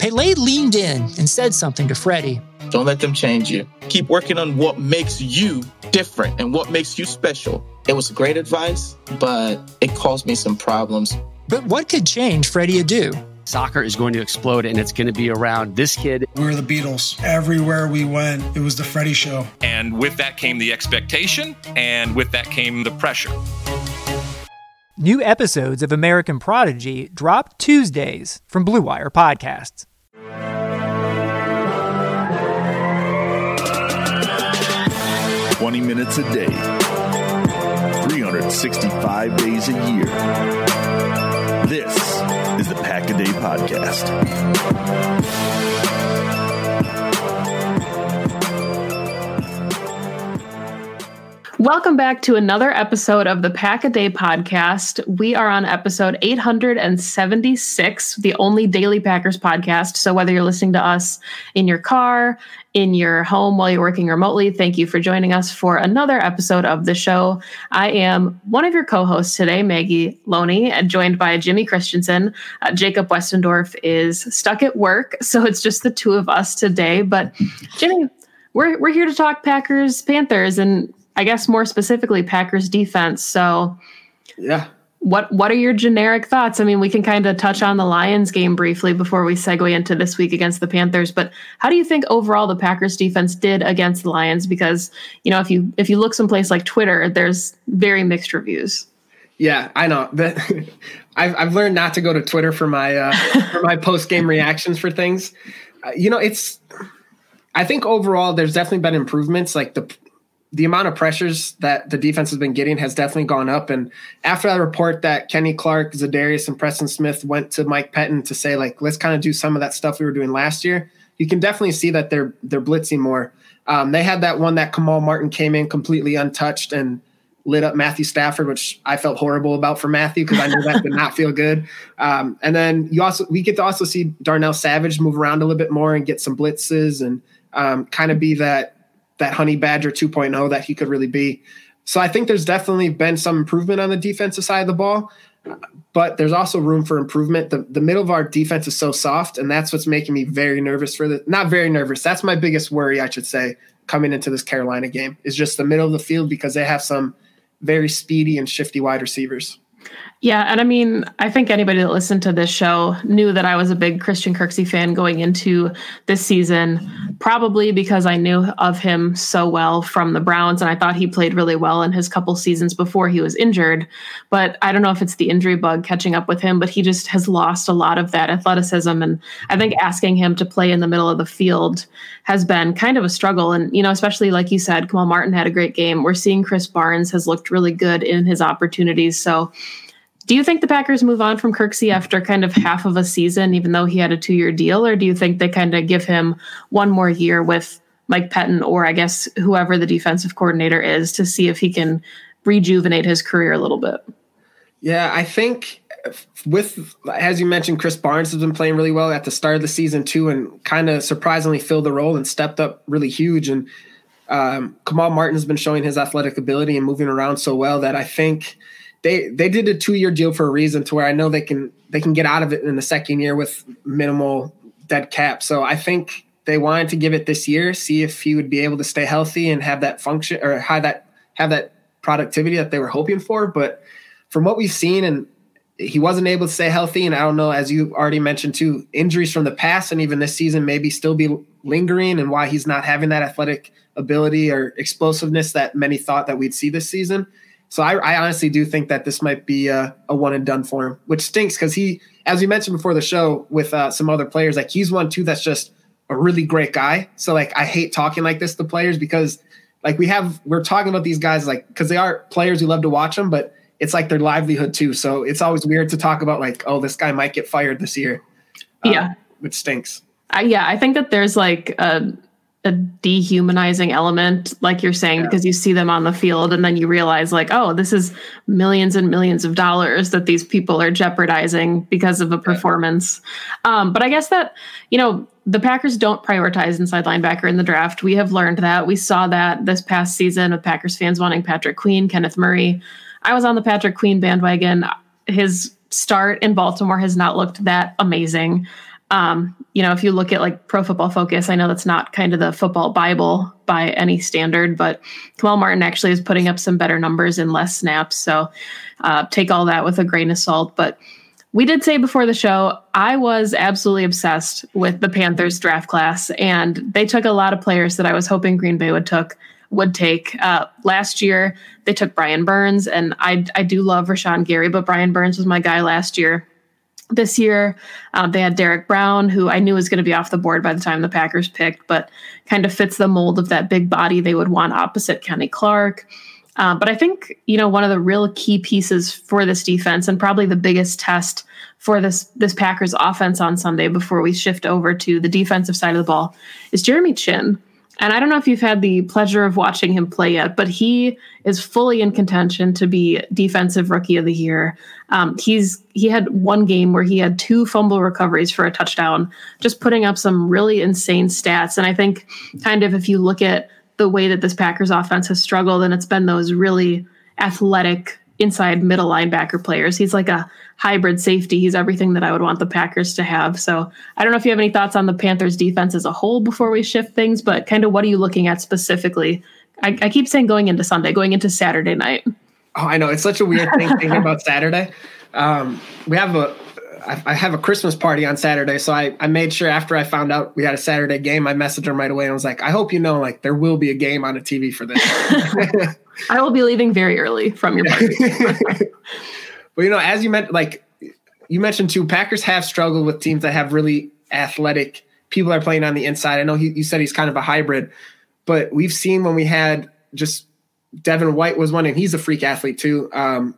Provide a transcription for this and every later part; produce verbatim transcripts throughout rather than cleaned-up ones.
Pele leaned in and said something to Freddie. Don't let them change you. Keep working on what makes you different and what makes you special. It was great advice, but it caused me some problems. But what could change Freddie Adu? Soccer is going to explode, and it's going to be around this kid. We were the Beatles. Everywhere we went, it was the Freddie Show. And with that came the expectation, and with that came the pressure. New episodes of American Prodigy drop Tuesdays from Blue Wire Podcasts. twenty minutes a day, three hundred sixty-five days a year. This is the Pack a Day Podcast. Welcome back to another episode of the Pack a Day Podcast. We are on episode eight hundred seventy-six, the only daily Packers podcast. So whether you're listening to us in your car, in your home while you're working remotely, thank you for joining us for another episode of the show. I am one of your co-hosts today, Maggie Loney, and joined by Jimmy Christensen. Uh, Jacob Westendorf is stuck at work, so it's just the two of us today. But Jimmy, we're we're here to talk Packers, Panthers, and I guess more specifically Packers defense. So yeah, what what are your generic thoughts? I mean, we can kind of touch on the Lions game briefly before we segue into this week against the Panthers. But how do you think overall the Packers defense did against the Lions? Because, you know, if you if you look someplace like Twitter, there's very mixed reviews. Yeah, I know that. I've I've learned not to go to Twitter for my uh, for my post game reactions for things. Uh, you know, it's. I think overall there's definitely been improvements. Like the. The amount of pressures that the defense has been getting has definitely gone up. And after that report that Kenny Clark, Zadarius, and Preston Smith went to Mike Pettin to say, like, let's kind of do some of that stuff we were doing last year, you can definitely see that they're they're blitzing more. Um, they had that one that Kamal Martin came in completely untouched and lit up Matthew Stafford, which I felt horrible about for Matthew because I knew that did not feel good. Um, and then you also we get to also see Darnell Savage move around a little bit more and get some blitzes and um, kind of be that that Honey Badger two point oh that he could really be. So I think there's definitely been some improvement on the defensive side of the ball, but there's also room for improvement. The, the middle of our defense is so soft, and that's what's making me very nervous for the – not very nervous. That's my biggest worry, I should say, coming into this Carolina game is just the middle of the field because they have some very speedy and shifty wide receivers. Yeah, and I mean, I think anybody that listened to this show knew that I was a big Christian Kirksey fan going into this season, probably because I knew of him so well from the Browns, and I thought he played really well in his couple seasons before he was injured. But I don't know if it's the injury bug catching up with him, but he just has lost a lot of that athleticism. And I think asking him to play in the middle of the field has been kind of a struggle. And, you know, especially like you said, Kamal Martin had a great game. We're seeing Chris Barnes has looked really good in his opportunities. So do you think the Packers move on from Kirksey after kind of half of a season, even though he had a two-year deal, or do you think they kind of give him one more year with Mike Pettin or I guess whoever the defensive coordinator is to see if he can rejuvenate his career a little bit? Yeah, I think with, as you mentioned, Chris Barnes has been playing really well at the start of the season too and kind of surprisingly filled the role and stepped up really huge. And um, Kamal Martin has been showing his athletic ability and moving around so well that I think – They they did a two-year deal for a reason to where I know they can they can get out of it in the second year with minimal dead cap. So I think they wanted to give it this year, see if he would be able to stay healthy and have that function or have that have that productivity that they were hoping for. But from what we've seen, and he wasn't able to stay healthy, and I don't know, as you already mentioned too, injuries from the past and even this season maybe still be lingering, and why he's not having that athletic ability or explosiveness that many thought that we'd see this season. So I, I honestly do think that this might be a, a one and done for him, which stinks because he, as we mentioned before the show with uh, some other players, like he's one too that's just a really great guy. So like I hate talking like this to players because like we have we're talking about these guys like because they are players who love to watch them, but it's like their livelihood too. So it's always weird to talk about like, oh, this guy might get fired this year. Yeah, um, which stinks. Uh, yeah, I think that there's like a. a dehumanizing element, like you're saying, yeah. because you see them on the field and then you realize like, oh, this is millions and millions of dollars that these people are jeopardizing because of a performance. Yeah. Um, but I guess that, you know, the Packers don't prioritize inside linebacker in the draft. We have learned that. We saw that this past season with Packers fans wanting Patrick Queen, Kenneth Murray. I was on the Patrick Queen bandwagon. His start in Baltimore has not looked that amazing. Um, you know, if you look at like Pro Football Focus, I know that's not kind of the football Bible by any standard, but Kamal Martin actually is putting up some better numbers in less snaps. So uh, take all that with a grain of salt. But we did say before the show, I was absolutely obsessed with the Panthers draft class, and they took a lot of players that I was hoping Green Bay would took would take. Uh, last year, they took Brian Burns, and I I do love Rashawn Gary, but Brian Burns was my guy last year. This year, um, they had Derek Brown, who I knew was going to be off the board by the time the Packers picked, but kind of fits the mold of that big body they would want opposite Kenny Clark. Uh, but I think, you know, one of the real key pieces for this defense, and probably the biggest test for this this Packers offense on Sunday before we shift over to the defensive side of the ball, is Jeremy Chinn. And I don't know if you've had the pleasure of watching him play yet, but he is fully in contention to be Defensive Rookie of the Year. Um, he's he had one game where he had two fumble recoveries for a touchdown, just putting up some really insane stats. And I think kind of if you look at the way that this Packers offense has struggled, and it's been those really athletic inside middle linebacker players. He's like a hybrid safety. He's everything that I would want the Packers to have. So I don't know if you have any thoughts on the Panthers defense as a whole before we shift things, but kind of what are you looking at specifically? I, I keep saying going into Sunday, going into Saturday night. Oh, I know. It's such a weird thing thinking about Saturday. Um, we have a, I, I have a Christmas party on Saturday. So I, I made sure after I found out we had a Saturday game, I messaged him right away and was like, I hope you know, like there will be a game on the T V for this. I will be leaving very early from your party. But, you know, as you meant, like you mentioned too, Packers have struggled with teams that have really athletic people that are playing on the inside. I know he, you said he's kind of a hybrid, but we've seen when we had just Devin White was one, and he's a freak athlete too. Um,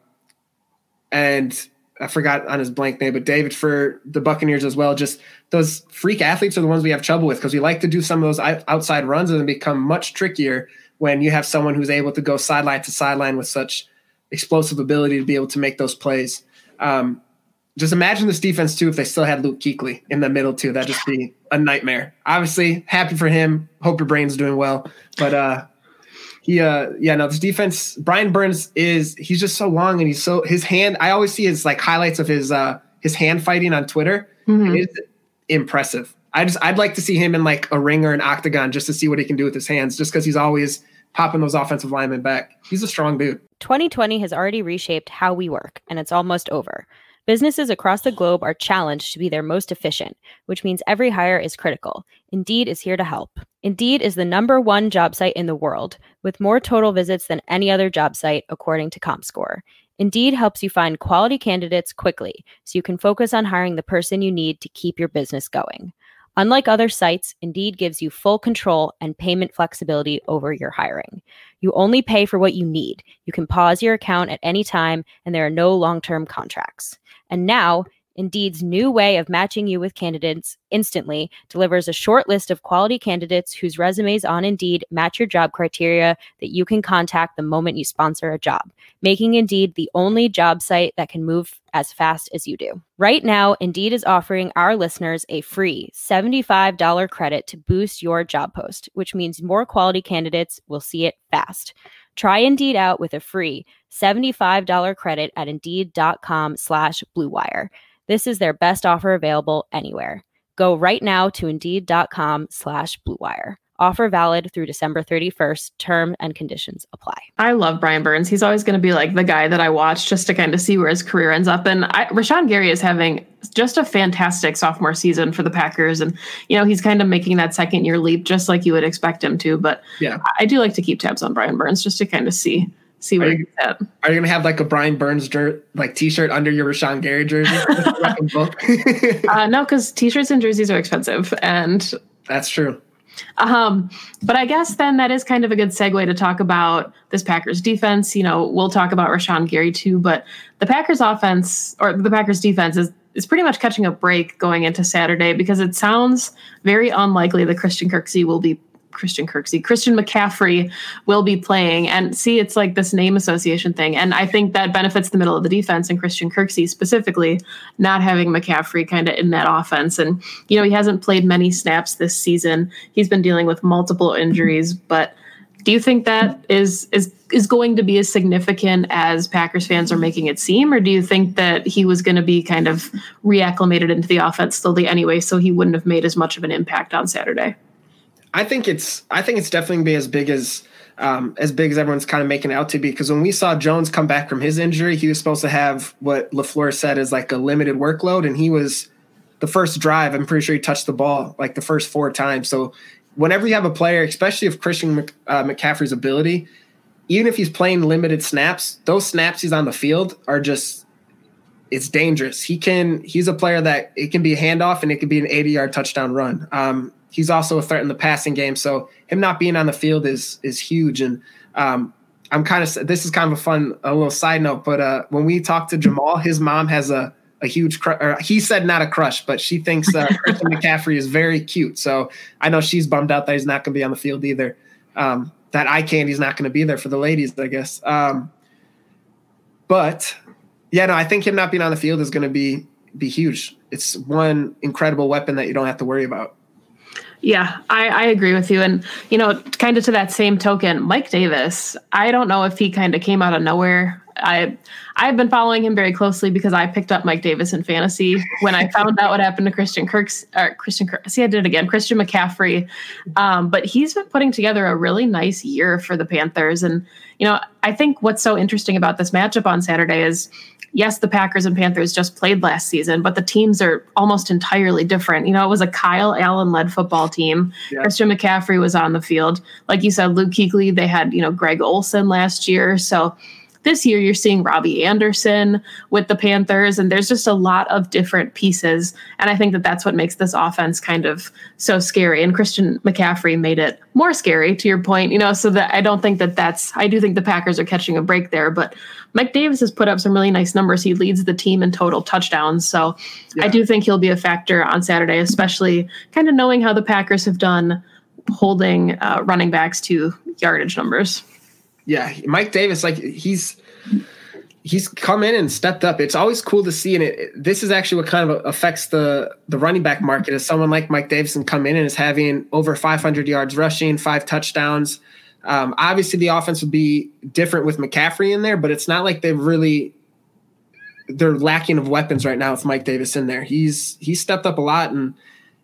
and I forgot on his blank name, but David for the Buccaneers as well. Just those freak athletes are the ones we have trouble with because we like to do some of those outside runs, and they become much trickier when you have someone who's able to go sideline to sideline with such explosive ability to be able to make those plays. Um, just imagine this defense too if they still had Luke Kuechly in the middle too. That'd just be a nightmare. Obviously, happy for him. Hope your brain's doing well. But uh, he, uh, yeah, no, this defense. Brian Burns is he's just so long, and he's so his hand. I always see his like highlights of his uh, his hand fighting on Twitter. Mm-hmm. It is impressive. I just I'd like to see him in like a ring or an octagon just to see what he can do with his hands. Just because he's always popping those offensive linemen back. He's a strong dude. twenty twenty has already reshaped how we work, and it's almost over. Businesses across the globe are challenged to be their most efficient, which means every hire is critical. Indeed is here to help. Indeed is the number one job site in the world, with more total visits than any other job site, according to ComScore. Indeed helps you find quality candidates quickly, so you can focus on hiring the person you need to keep your business going. Unlike other sites, Indeed gives you full control and payment flexibility over your hiring. You only pay for what you need. You can pause your account at any time, and there are no long-term contracts. And now, Indeed's new way of matching you with candidates instantly delivers a short list of quality candidates whose resumes on Indeed match your job criteria that you can contact the moment you sponsor a job, making Indeed the only job site that can move as fast as you do. Right now, Indeed is offering our listeners a free seventy-five dollars credit to boost your job post, which means more quality candidates will see it fast. Try Indeed out with a free seventy-five dollars credit at Indeed.com slash Blue Wire. This is their best offer available anywhere. Go right now to Indeed.com slash Blue Wire. Offer valid through December thirty-first. Term and conditions apply. I love Brian Burns. He's always going to be like the guy that I watch just to kind of see where his career ends up. And I, Rashawn Gary is having just a fantastic sophomore season for the Packers. And, you know, he's kind of making that second year leap just like you would expect him to. But yeah, I do like to keep tabs on Brian Burns just to kind of see see where he's at. Are you going to have like a Brian Burns jer- like t-shirt under your Rashawn Gary jersey? uh, no, because t-shirts and jerseys are expensive. And that's true. Um, but I guess then that is kind of a good segue to talk about this Packers defense. You know, we'll talk about Rashawn Gary too, but the Packers offense or the Packers defense is, is pretty much catching a break going into Saturday because it sounds very unlikely that Christian Kirksey will be Christian Kirksey, Christian McCaffrey will be playing. And see, it's like this name association thing. And I think that benefits the middle of the defense and Christian Kirksey specifically, not having McCaffrey kind of in that offense. And, you know, he hasn't played many snaps this season. He's been dealing with multiple injuries, but Do you think that is is is going to be as significant as Packers fans are making it seem, or do you think that he was going to be kind of reacclimated into the offense slowly anyway, so he wouldn't have made as much of an impact on Saturday? I think it's I think it's definitely be as big as um, as big as everyone's kind of making it out to be, because when we saw Jones come back from his injury, he was supposed to have what LaFleur said is like a limited workload, and he was the first drive. I'm pretty sure he touched the ball like the first four times. So whenever you have a player, especially if Christian Mc, uh, McCaffrey's ability, even if he's playing limited snaps, those snaps he's on the field are just, it's dangerous. He can, he's a player that it can be a handoff and it can be an eighty yard touchdown run. Um, he's also a threat in the passing game. So him not being on the field is, is huge. And um, I'm kind of, this is kind of a fun, a little side note, but uh, when we talked to Jamal, his mom has a, a huge crush, or he said not a crush, but she thinks uh, Christian McCaffrey is very cute. So I know she's bummed out that he's not going to be on the field either. Um, that eye candy's not going to be there for the ladies, I guess. Um, but yeah, no, I think him not being on the field is going to be be huge. It's one incredible weapon that you don't have to worry about. Yeah, I, I agree with you. And, you know, kind of to that same token, Mike Davis, I don't know if he kind of came out of nowhere. I, I've been following him very closely because I picked up Mike Davis in fantasy when I found out what happened to Christian Kirk's, or Christian Kirk, see, I did it again, Christian McCaffrey. Um, but he's been putting together a really nice year for the Panthers. And, you know, I think what's so interesting about this matchup on Saturday is, yes, the Packers and Panthers just played last season, but the teams are almost entirely different. You know, it was a Kyle Allen-led football team. Yeah. Christian McCaffrey was on the field. Like you said, Luke Kuechly, they had, you know, Greg Olsen last year. So this year you're seeing Robbie Anderson with the Panthers, and there's just a lot of different pieces. And I think that that's what makes this offense kind of so scary. And Christian McCaffrey made it more scary, to your point, you know, so that I don't think that that's, I do think the Packers are catching a break there, but Mike Davis has put up some really nice numbers. He leads the team in total touchdowns. So yeah. I do think he'll be a factor on Saturday, especially kind of knowing how the Packers have done holding uh, running backs to yardage numbers. Yeah, Mike Davis, like he's he's come in and stepped up. It's always cool to see, and it, this is actually what kind of affects the the running back market. Is someone like Mike Davidson come in and is having over five hundred yards rushing, five touchdowns. Um, obviously, the offense would be different with McCaffrey in there, but it's not like they've really they're lacking of weapons right now with Mike Davis in there. He's he's stepped up a lot, and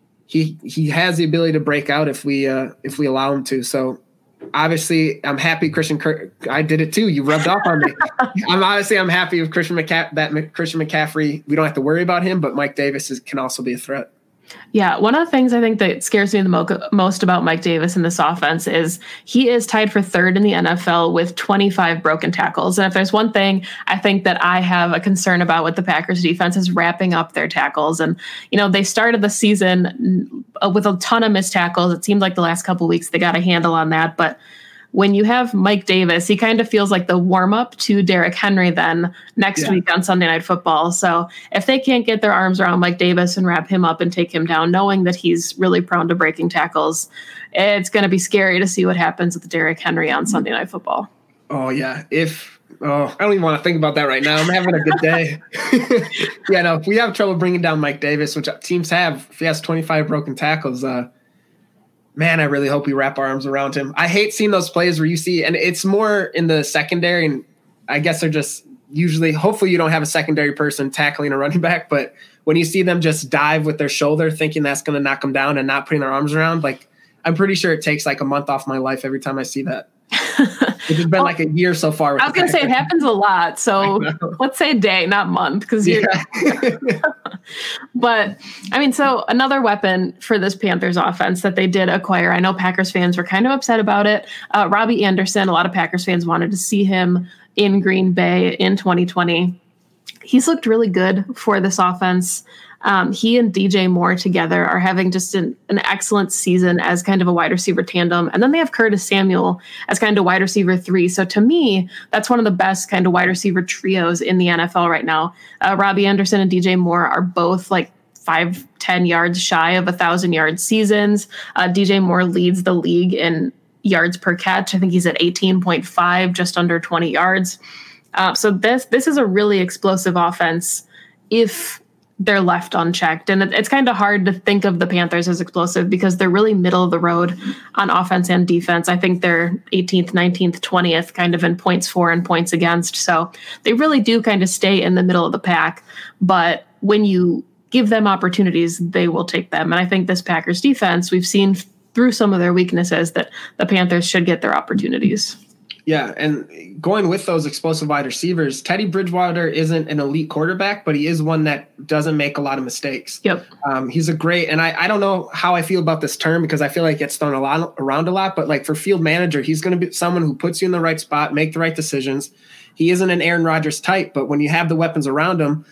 he he has the ability to break out if we uh, if we allow him to. So. Obviously, I'm happy Christian Kirk. I did it too. You rubbed off on me. I'm obviously I'm happy with Christian McCaffrey. That Christian McCaffrey. We don't have to worry about him, but Mike Davis is, can also be a threat. Yeah, one of the things I think that scares me the mo- most about Mike Davis in this offense is he is tied for third in the N F L with twenty-five broken tackles. And if there's one thing I think that I have a concern about with the Packers defense is wrapping up their tackles. And, you know, they started the season with a ton of missed tackles. It seemed like the last couple of weeks they got a handle on that. But when you have Mike Davis, he kind of feels like the warm-up to Derrick Henry then next yeah. week on Sunday Night Football. So if they can't get their arms around Mike Davis and wrap him up and take him down, knowing that he's really prone to breaking tackles, it's going to be scary to see what happens with Derrick Henry on Sunday Night Football. Oh, yeah. If oh, I don't even want to think about that right now. I'm having a good day. yeah, no, if we have trouble bringing down Mike Davis, which teams have, if he has twenty-five broken tackles, uh, man, I really hope we wrap our arms around him. I hate seeing those plays where you see, and it's more in the secondary, and I guess they're just usually, hopefully you don't have a secondary person tackling a running back, but when you see them just dive with their shoulder thinking that's going to knock them down and not putting their arms around, like I'm pretty sure it takes like a month off my life every time I see that. It's been well, like a year so far. With I was going to say it happens a lot. So let's say a day, not month. Because you're. Yeah. But I mean, so another weapon for this Panthers offense that they did acquire. I know Packers fans were kind of upset about it. Uh, Robbie Anderson. A lot of Packers fans wanted to see him in Green Bay in twenty twenty. He's looked really good for this offense. Um, he and D J Moore together are having just an, an excellent season as kind of a wide receiver tandem. And then they have Curtis Samuel as kind of wide receiver three. So to me, that's one of the best kind of wide receiver trios in the N F L right now. Uh, Robbie Anderson and D J Moore are both like five, ten yards shy of a thousand yard seasons. Uh, D J Moore leads the league in yards per catch. I think he's at eighteen point five, just under twenty yards. Uh, so this, this is a really explosive offense if they're left unchecked. And it, it's kind of hard to think of the Panthers as explosive because they're really middle of the road on offense and defense. I think they're eighteenth, nineteenth, twentieth kind of in points for and points against. So they really do kind of stay in the middle of the pack. But when you give them opportunities, they will take them. And I think this Packers defense, we've seen through some of their weaknesses that the Panthers should get their opportunities. Yeah, and going with those explosive wide receivers, Teddy Bridgewater isn't an elite quarterback, but he is one that doesn't make a lot of mistakes. Yep. Um, he's a great, and I, I don't know how I feel about this term because I feel like it's thrown a lot around a lot, but like for field manager, he's going to be someone who puts you in the right spot, make the right decisions. He isn't an Aaron Rodgers type, but when you have the weapons around him,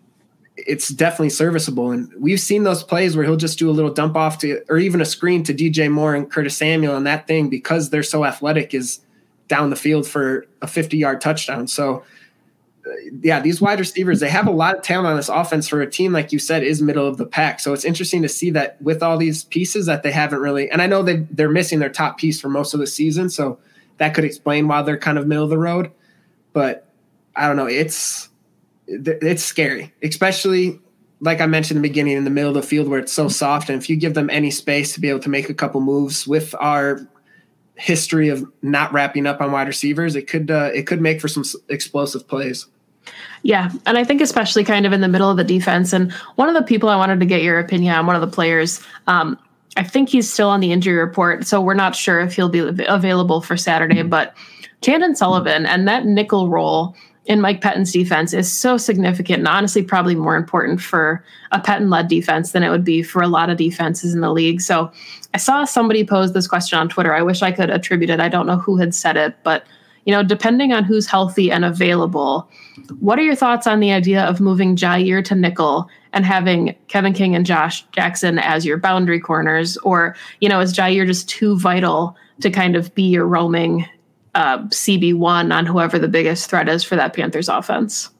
it's definitely serviceable. And we've seen those plays where he'll just do a little dump off to, or even a screen to D J Moore and Curtis Samuel, and that thing, because they're so athletic, is down the field for a fifty-yard touchdown. So, uh, yeah, these wide receivers, they have a lot of talent on this offense for a team, like you said, is middle of the pack. So it's interesting to see that with all these pieces that they haven't really – and I know they, they're missing their top piece for most of the season, so that could explain why they're kind of middle of the road. But I don't know. It's it's scary, especially like I mentioned in the beginning, in the middle of the field where it's so soft. And if you give them any space to be able to make a couple moves with our – history of not wrapping up on wide receivers, it could uh, it could make for some explosive plays. Yeah, and I think especially kind of in the middle of the defense. And one of the people I wanted to get your opinion on, one of the players, um, I think he's still on the injury report, so we're not sure if he'll be available for Saturday. But Chandon Sullivan and that nickel role in Mike Pettine's defense is so significant, and honestly probably more important for a Pettine-led defense than it would be for a lot of defenses in the league. So I saw somebody pose this question on Twitter. I wish I could attribute it. I don't know who had said it, but you know, depending on who's healthy and available, what are your thoughts on the idea of moving Jaire to nickel and having Kevin King and Josh Jackson as your boundary corners? Or, you know, is Jaire just too vital to kind of be your roaming uh, C B one on whoever the biggest threat is for that Panthers offense?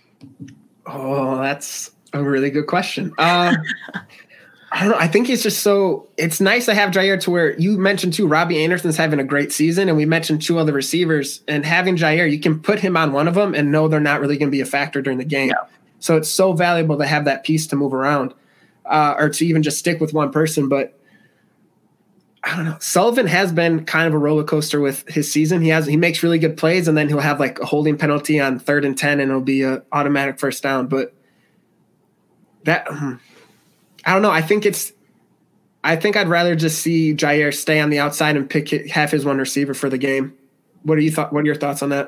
Oh, that's a really good question. Uh, I don't know. I think it's just so – it's nice to have Jaire to where you mentioned too, Robbie Anderson's having a great season, and we mentioned two other receivers. And having Jaire, you can put him on one of them and know they're not really going to be a factor during the game. Yeah. So it's so valuable to have that piece to move around uh, or to even just stick with one person. But I don't know. Sullivan has been kind of a roller coaster with his season. He has he makes really good plays, and then he'll have like a holding penalty on third and ten, and it'll be an automatic first down. But that – I don't know. I think it's – I think I'd rather just see Jaire stay on the outside and pick it, have his one receiver for the game. What are you thought? What are your thoughts on that?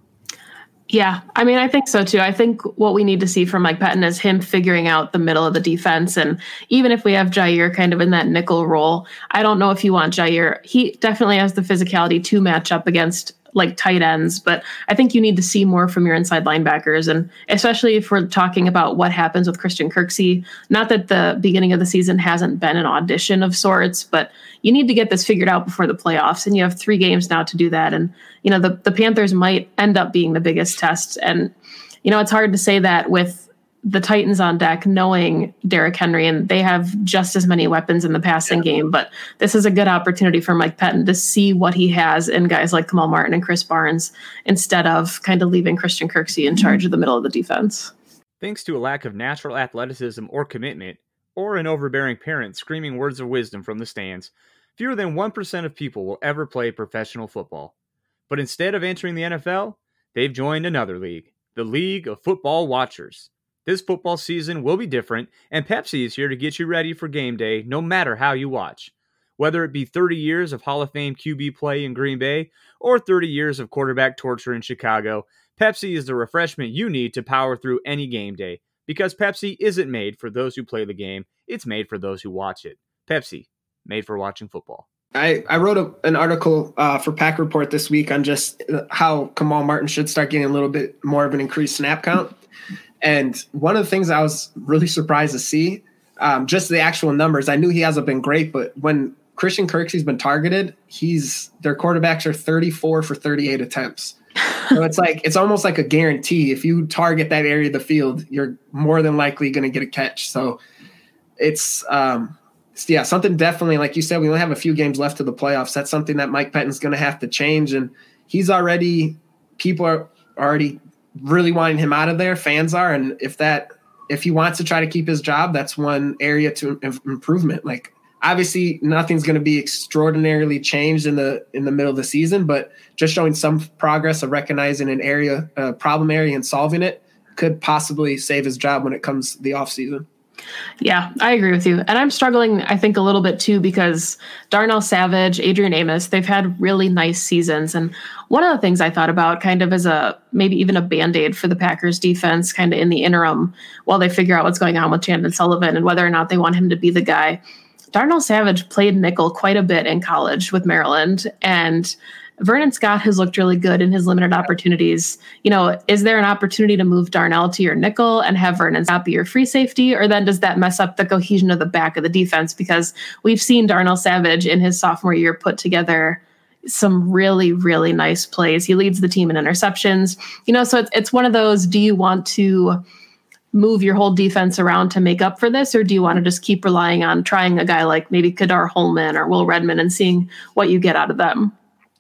Yeah, I mean, I think so too. I think what we need to see from Mike Pettine is him figuring out the middle of the defense. And even if we have Jaire kind of in that nickel role, I don't know if you want Jaire. He definitely has the physicality to match up against like tight ends, but I think you need to see more from your inside linebackers. And especially if we're talking about what happens with Christian Kirksey, not that the beginning of the season hasn't been an audition of sorts, but you need to get this figured out before the playoffs. And you have three games now to do that. And, you know, the, the Panthers might end up being the biggest test. And, you know, it's hard to say that with the Titans on deck, knowing Derrick Henry, and they have just as many weapons in the passing yeah. game. But this is a good opportunity for Mike Pettine to see what he has in guys like Kamal Martin and Chris Barnes, instead of kind of leaving Christian Kirksey in charge of the middle of the defense. Thanks to a lack of natural athleticism or commitment, or an overbearing parent screaming words of wisdom from the stands, fewer than one percent of people will ever play professional football. But instead of entering the N F L, they've joined another league, the League of Football Watchers. This football season will be different, and Pepsi is here to get you ready for game day no matter how you watch. Whether it be thirty years of Hall of Fame Q B play in Green Bay or thirty years of quarterback torture in Chicago, Pepsi is the refreshment you need to power through any game day. Because Pepsi isn't made for those who play the game, it's made for those who watch it. Pepsi, made for watching football. I, I wrote a, an article uh, for Pack Report this week on just how Kamal Martin should start getting a little bit more of an increased snap count. And one of the things I was really surprised to see, um, just the actual numbers, I knew he hasn't been great, but when Christian Kirksey's been targeted, he's their quarterbacks are thirty-four for thirty-eight attempts. So it's like it's almost like a guarantee. If you target that area of the field, you're more than likely going to get a catch. So it's um, yeah, something definitely, like you said, we only have a few games left to the playoffs. That's something that Mike Pettine's going to have to change. And he's already, people are already really wanting him out of there. Fans are. And if that if he wants to try to keep his job, that's one area to improvement. Like, obviously nothing's going to be extraordinarily changed in the in the middle of the season, but just showing some progress of recognizing an area, a problem area, and solving it could possibly save his job when it comes to the offseason. Yeah, I agree with you. And I'm struggling, I think, a little bit too, because Darnell Savage, Adrian Amos, they've had really nice seasons. And one of the things I thought about kind of as a, maybe even a Band-Aid for the Packers defense kind of in the interim while they figure out what's going on with Chandon Sullivan and whether or not they want him to be the guy. Darnell Savage played nickel quite a bit in college with Maryland, and Vernon Scott has looked really good in his limited opportunities. You know, is there an opportunity to move Darnell to your nickel and have Vernon Scott be your free safety? Or then does that mess up the cohesion of the back of the defense? Because we've seen Darnell Savage in his sophomore year put together some really, really nice plays. He leads the team in interceptions. You know, so it's, it's one of those, do you want to move your whole defense around to make up for this? Or do you want to just keep relying on trying a guy like maybe Kadar Holman or Will Redmond and seeing what you get out of them?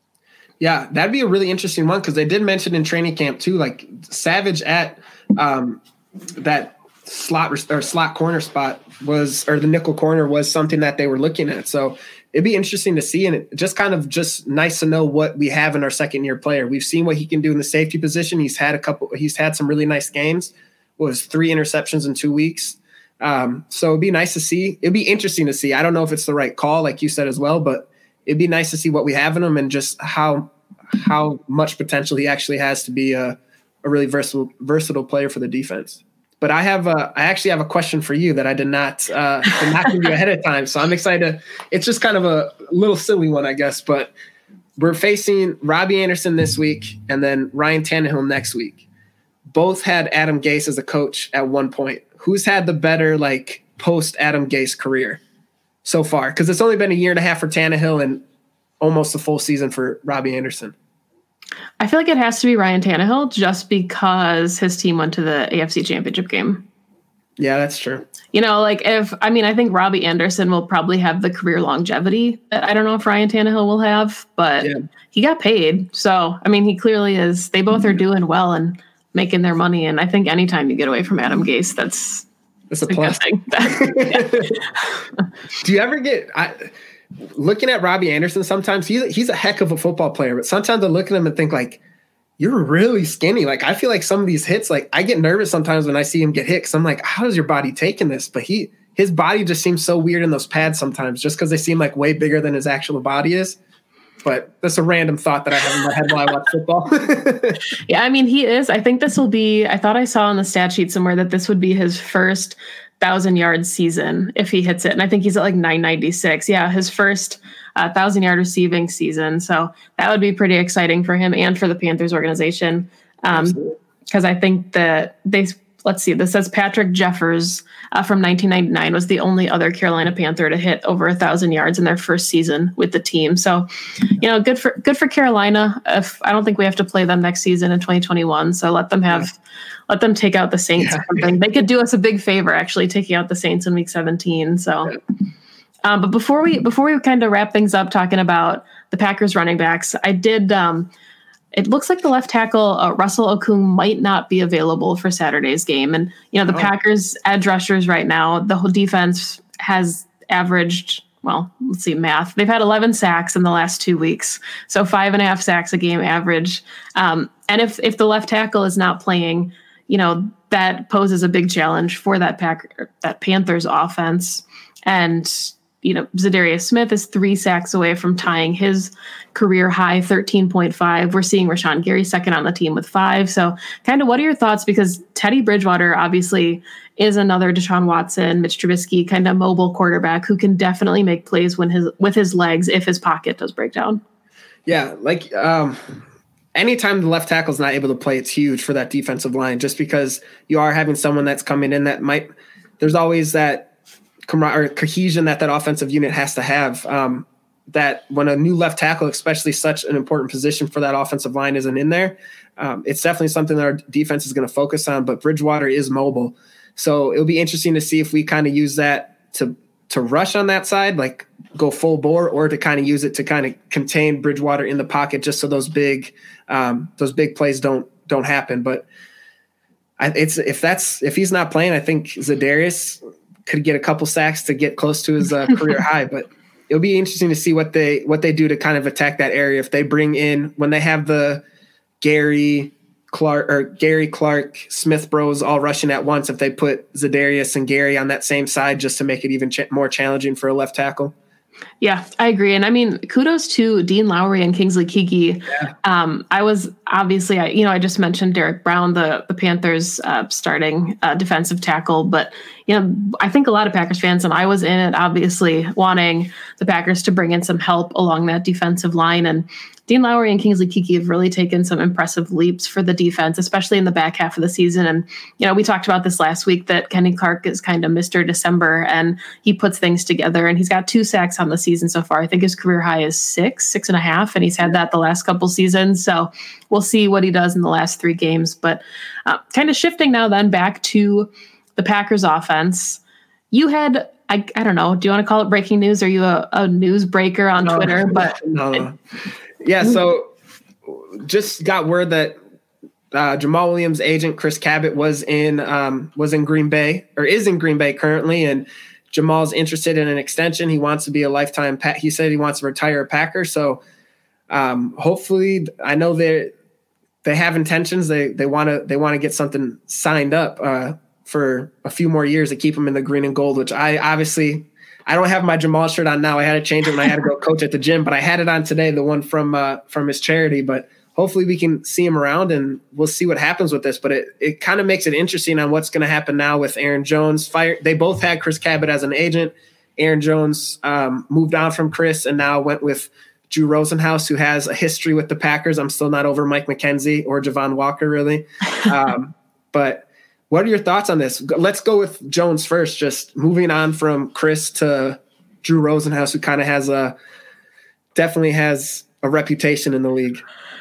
Yeah, that'd be a really interesting one, because they did mention in training camp too, like Savage at um, that slot or slot corner spot was, or the nickel corner was something that they were looking at. So it'd be interesting to see, and it just kind of just nice to know what we have in our second year player. We've seen what he can do in the safety position. He's had a couple, he's had some really nice games. Was three interceptions in two weeks. Um, so it'd be nice to see. It'd be interesting to see. I don't know if it's the right call, like you said as well, but it'd be nice to see what we have in him and just how how much potential he actually has to be a, a really versatile versatile player for the defense. But I have a, I actually have a question for you that I did not uh, did not give you ahead of time. So I'm excited. It's just kind of a little silly one, I guess. But we're facing Robbie Anderson this week and then Ryan Tannehill next week. Both had Adam Gase as a coach at one point. Who's had the better, like, post Adam Gase career so far? Because it's only been a year and a half for Tannehill and almost a full season for Robbie Anderson. I feel like it has to be Ryan Tannehill just because his team went to the A F C Championship game. Yeah, that's true. You know, like if, I mean, I think Robbie Anderson will probably have the career longevity that I don't know if Ryan Tannehill will have, but yeah. He got paid. So, I mean, he clearly is, they both are doing well and making their money. And I think anytime you get away from Adam Gase, that's, that's a plus. Thing. Do you ever get, I, looking at Robbie Anderson, sometimes he's, he's a heck of a football player, but sometimes I look at him and think like, you're really skinny. Like, I feel like some of these hits, like I get nervous sometimes when I see him get hit. Cause I'm like, how is your body taking this? But he, his body just seems so weird in those pads sometimes just cause they seem like way bigger than his actual body is. But that's a random thought that I have in my head while I watch football. Yeah. I mean, he is, I think this will be, I thought I saw on the stat sheet somewhere that this would be his first thousand yard season if he hits it. And I think he's at like nine ninety-six. Yeah. His first uh, thousand yard receiving season. So that would be pretty exciting for him and for the Panthers organization. Um, cause I think that they, let's see, this says Patrick Jeffers uh, from nineteen ninety-nine was the only other Carolina Panther to hit over a thousand yards in their first season with the team. So, you know, good for, good for Carolina. If I don't think we have to play them next season in twenty twenty-one. So let them have, yeah. let them take out the Saints. Yeah. Or something. They could do us a big favor, actually taking out the Saints in week seventeen. So, yeah. um, but before we, before we kind of wrap things up talking about the Packers running backs, I did, um, it looks like the left tackle, uh, Russell Okung, might not be available for Saturday's game. And, you know, the oh. Packers edge rushers right now, the whole defense has averaged, well, let's see, math. They've had eleven sacks in the last two weeks. So five and a half sacks a game average. Um, and if, if the left tackle is not playing, you know, that poses a big challenge for that Pack, that Panthers offense. And, you know, Zadarius Smith is three sacks away from tying his career high, thirteen point five. We're seeing Rashawn Gary second on the team with five. So kind of what are your thoughts? Because Teddy Bridgewater obviously is another Deshaun Watson, Mitch Trubisky kind of mobile quarterback who can definitely make plays when his with his legs if his pocket does break down. Yeah, like um, anytime the left tackle is not able to play, it's huge for that defensive line just because you are having someone that's coming in that might – there's always that – or cohesion that that offensive unit has to have, um, that when a new left tackle, especially such an important position for that offensive line, isn't in there, um, it's definitely something that our defense is going to focus on. But Bridgewater is mobile. So it'll be interesting to see if we kind of use that to to rush on that side, like go full bore, or to kind of use it to kind of contain Bridgewater in the pocket just so those big um, those big plays don't don't happen. But I, it's if that's if he's not playing, I think Za'Darius could get a couple sacks to get close to his uh, career high. But it'll be interesting to see what they what they do to kind of attack that area. If they bring in when they have the Gary Clark or Gary Clark Smith bros all rushing at once, if they put Za'Darius and Gary on that same side just to make it even ch- more challenging for a left tackle. Yeah, I agree. And I mean, kudos to Dean Lowry and Kingsley Keke. Yeah. Um, I was obviously, I, you know, I just mentioned Derek Brown, the, the Panthers uh, starting uh, defensive tackle, but, you know, I think a lot of Packers fans, and I was in it, obviously wanting the Packers to bring in some help along that defensive line. And Dean Lowry and Kingsley Keke have really taken some impressive leaps for the defense, especially in the back half of the season. And, you know, we talked about this last week that Kenny Clark is kind of Mister December, and he puts things together, and he's got two sacks on the season so far. I think his career high is six, six and a half, and he's had that the last couple seasons. So we'll see what he does in the last three games. But uh, kind of shifting now then back to the Packers offense. You had, I, I don't know, do you want to call it breaking news? Are you a, a news breaker on no, Twitter? But no. Yeah, so just got word that uh, Jamal Williams' agent Chris Cabot was in um, was in Green Bay or is in Green Bay currently, and Jamal's interested in an extension. He wants to be a lifetime. Pa- he said he wants to retire a Packer. So um, hopefully, I know they they have intentions. They they want to they want to get something signed up uh, for a few more years to keep him in the green and gold. Which I obviously. I don't have my Jamal shirt on now. I had to change it when I had to go coach at the gym, but I had it on today, the one from uh, from his charity. But hopefully we can see him around, and we'll see what happens with this. But it, it kind of makes it interesting on what's going to happen now with Aaron Jones. Fire. They both had Chris Cabot as an agent. Aaron Jones um, moved on from Chris and now went with Drew Rosenhaus, who has a history with the Packers. I'm still not over Mike McKenzie or Javon Walker, really. Um, but what are your thoughts on this? Let's go with Jones first, just moving on from Chris to Drew Rosenhaus, who kind of has a definitely has a reputation in the league.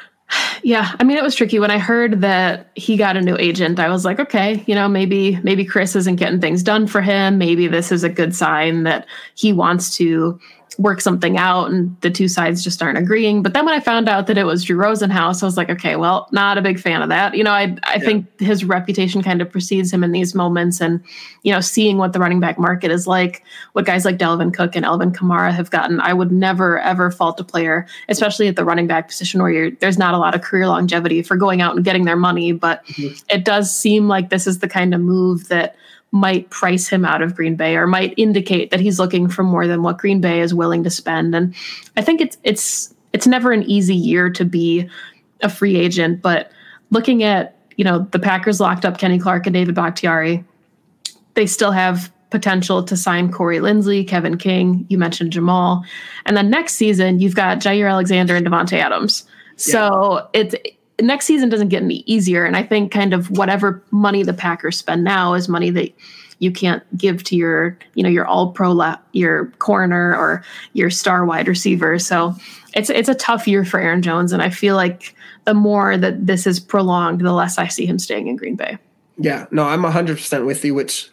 Yeah, I mean, it was tricky. When I heard that he got a new agent, I was like, okay, you know, maybe maybe Chris isn't getting things done for him. Maybe this is a good sign that he wants to work something out and the two sides just aren't agreeing. But then when I found out that it was Drew Rosenhaus, I was like, okay, well, not a big fan of that. You know, I I yeah. think his reputation kind of precedes him in these moments, and, you know, seeing what the running back market is like, what guys like Dalvin Cook and Alvin Kamara have gotten, I would never, ever fault a player, especially at the running back position where you're, there's not a lot of career longevity for going out and getting their money. But mm-hmm. it does seem like this is the kind of move that might price him out of Green Bay or might indicate that he's looking for more than what Green Bay is willing to spend. And I think it's it's it's never an easy year to be a free agent, but looking at, you know, the Packers locked up Kenny Clark and David Bakhtiari, they still have potential to sign Corey Linsley, Kevin King, you mentioned Jamal. And then next season, you've got Jair Alexander and Devontae Adams. So yeah. it's next season doesn't get any easier. And I think kind of whatever money the Packers spend now is money that you can't give to your, you know, your all pro, la- your corner or your star wide receiver. So it's, it's a tough year for Aaron Jones. And I feel like the more that this is prolonged, the less I see him staying in Green Bay. Yeah, no, I'm a hundred percent with you, which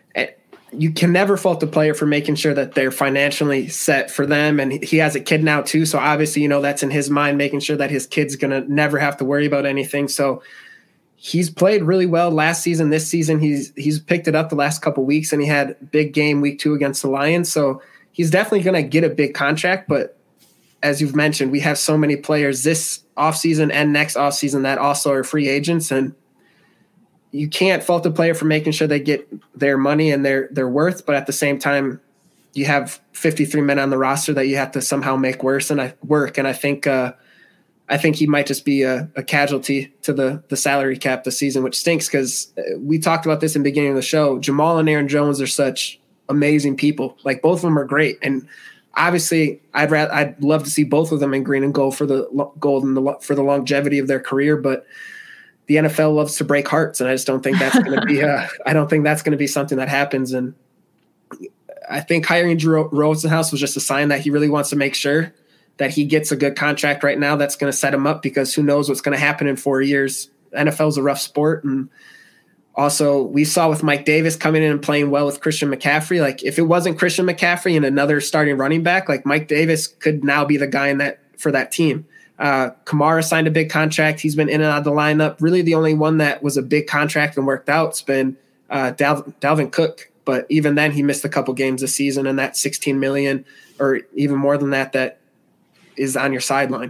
you can never fault the player for making sure that they're financially set for them. And he has a kid now too. So obviously, you know, that's in his mind, making sure that his kid's going to never have to worry about anything. So he's played really well last season. This season, he's, he's picked it up the last couple of weeks, and he had a big game week two against the Lions. So he's definitely going to get a big contract. But as you've mentioned, we have so many players this offseason and next offseason that also are free agents, and you can't fault the player for making sure they get their money and their their worth, but at the same time, you have fifty-three men on the roster that you have to somehow make worse and I work. And I think uh, I think he might just be a, a casualty to the the salary cap this season, which stinks because we talked about this in the beginning of the show. Jamal and Aaron Jones are such amazing people. Like, both of them are great, and obviously, I'd rather, I'd love to see both of them in green and gold for the gold and the, for the longevity of their career, but the N F L loves to break hearts, and I just don't think that's going to be. Uh, I don't think that's going to be something that happens. And I think hiring Drew Rosenhaus was just a sign that he really wants to make sure that he gets a good contract right now. That's going to set him up, because who knows what's going to happen in four years. N F L is a rough sport, and also we saw with Mike Davis coming in and playing well with Christian McCaffrey. Like, if it wasn't Christian McCaffrey and another starting running back, like Mike Davis could now be the guy in that for that team. Uh, Kamara signed a big contract. He's been in and out of the lineup. Really, the only one that was a big contract and worked out has been uh, Dal- Dalvin Cook. But even then, he missed a couple games this season, and that sixteen million dollars or even more than that that is on your sideline.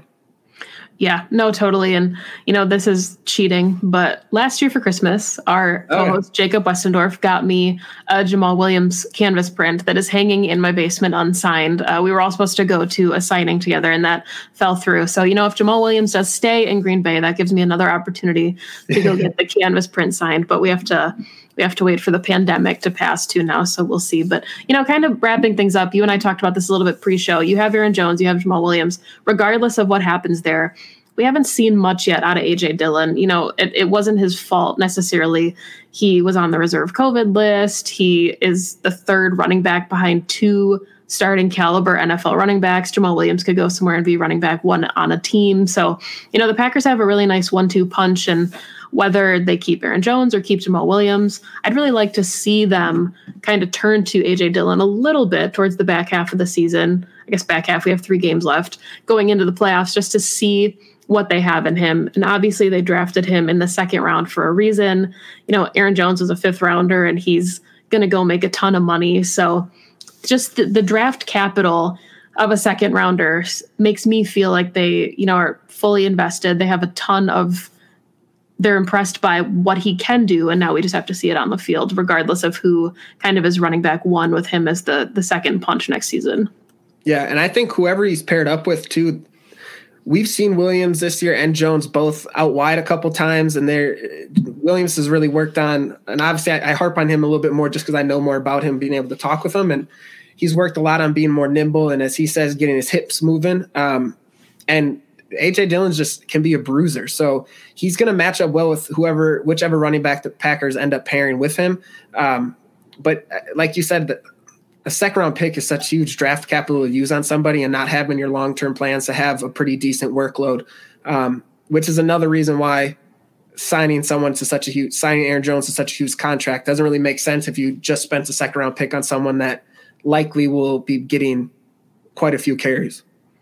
Yeah, no, totally. And, you know, this is cheating, but last year for Christmas, our Oh, yeah. co-host Jacob Westendorf got me a Jamal Williams canvas print that is hanging in my basement unsigned. Uh, we were all supposed to go to a signing together, and that fell through. So, you know, if Jamal Williams does stay in Green Bay, that gives me another opportunity to go get the canvas print signed. But we have to we have to wait for the pandemic to pass too now, so we'll see. But, you know, kind of wrapping things up, you and I talked about this a little bit pre-show. You have Aaron Jones, you have Jamal Williams. Regardless of what happens there, we haven't seen much yet out of A J Dillon. You know, it, it wasn't his fault necessarily. He was on the reserve COVID list. He is the third running back behind two starting caliber N F L running backs. Jamal Williams could go somewhere and be running back one on a team. So, you know, the Packers have a really nice one two punch, and whether they keep Aaron Jones or keep Jamal Williams, I'd really like to see them kind of turn to A J Dillon a little bit towards the back half of the season. I guess back half, we have three games left going into the playoffs, just to see what they have in him. And obviously they drafted him in the second round for a reason. You know, Aaron Jones was a fifth rounder, and he's going to go make a ton of money. So just the, the draft capital of a second rounder makes me feel like they, you know, are fully invested. They have a ton of, they're impressed by what he can do. And now we just have to see it on the field, regardless of who kind of is running back one with him as the, the second punch next season. Yeah. And I think whoever he's paired up with too, we've seen Williams this year and Jones both out wide a couple times, and they're Williams has really worked on, and obviously I, I harp on him a little bit more just because I know more about him, being able to talk with him, and he's worked a lot on being more nimble and, as he says, getting his hips moving. Um, and A J Dillon just can be a bruiser, so he's going to match up well with whoever, whichever running back the Packers end up pairing with him. Um, but like you said, the, a second round pick is such huge draft capital to use on somebody, and not having your long-term plans to have a pretty decent workload, um, which is another reason why signing someone to such a huge, signing Aaron Jones to such a huge contract doesn't really make sense if you just spent a second round pick on someone that likely will be getting quite a few carries.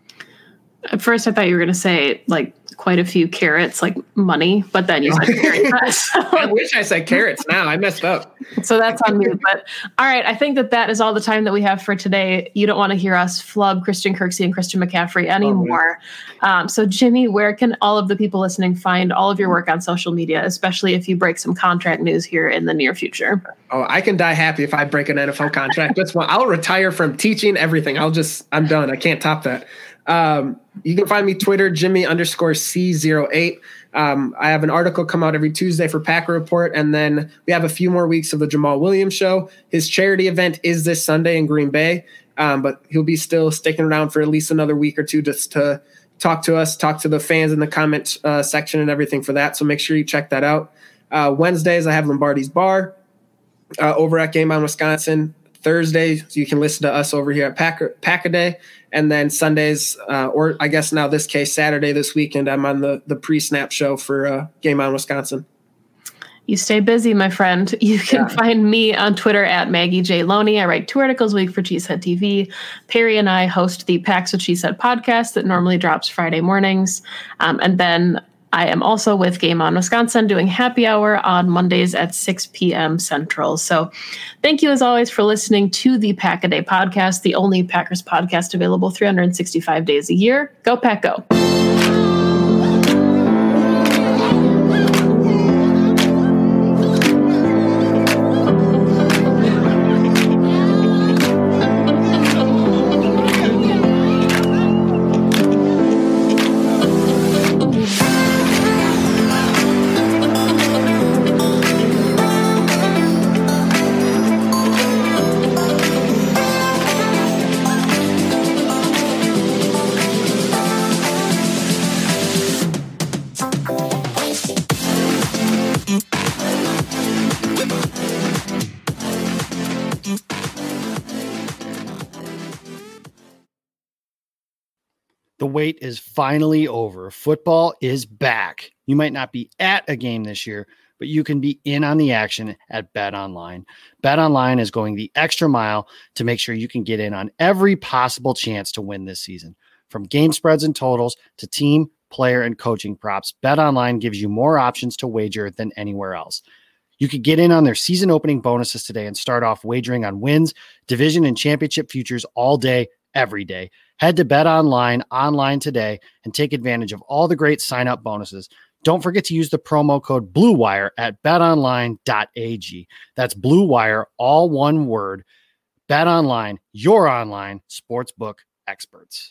At first I thought you were going to say like quite a few carrots, like money, but then you said carrots. I wish I said carrots now. I messed up. So that's on me. But all right, I think that that is all the time that we have for today. You don't want to hear us flub Christian Kirksey and Christian McCaffrey anymore. Oh, um, so Jimmy, where can all of the people listening find all of your work on social media, especially if you break some contract news here in the near future? Oh, I can die happy if I break an N F L contract. That's why I'll retire from teaching everything. I'll just, I'm done. I can't top that. Um, you can find me Twitter, Jimmy underscore C zero eight. Um, I have an article come out every Tuesday for Packer Report. And then we have a few more weeks of the Jamal Williams show. His charity event is this Sunday in Green Bay. Um, but he'll be still sticking around for at least another week or two just to talk to us, talk to the fans in the comment uh, section and everything for that. So make sure you check that out. Uh, Wednesdays, I have Lombardi's Bar uh, over at Game On Wisconsin. Thursdays, you can listen to us over here at Packer, Pack-A-Day. And then Sundays, uh, or I guess now this case, Saturday this weekend, I'm on the, the pre-snap show for uh, Game On Wisconsin. You stay busy, my friend. You can yeah. find me on Twitter at Maggie J. Loney. I write two articles a week for Cheesehead T V. Perry and I host the Packs with Cheesehead podcast that normally drops Friday mornings. Um, and then I am also with Game On Wisconsin doing happy hour on Mondays at six p.m. Central. So thank you as always for listening to the Pack-A-Day podcast, the only Packers podcast available three hundred sixty-five days a year. Go Pack Go. The wait is finally over. Football is back. You might not be at a game this year, but you can be in on the action at BetOnline. BetOnline is going the extra mile to make sure you can get in on every possible chance to win this season. From game spreads and totals to team, player, and coaching props, BetOnline gives you more options to wager than anywhere else. You could get in on their season opening bonuses today and start off wagering on wins, division, and championship futures all day, every day. Head to BetOnline online today and take advantage of all the great sign-up bonuses. Don't forget to use the promo code BlueWire at bet online dot a g. That's BlueWire, all one word. BetOnline, your online sportsbook experts.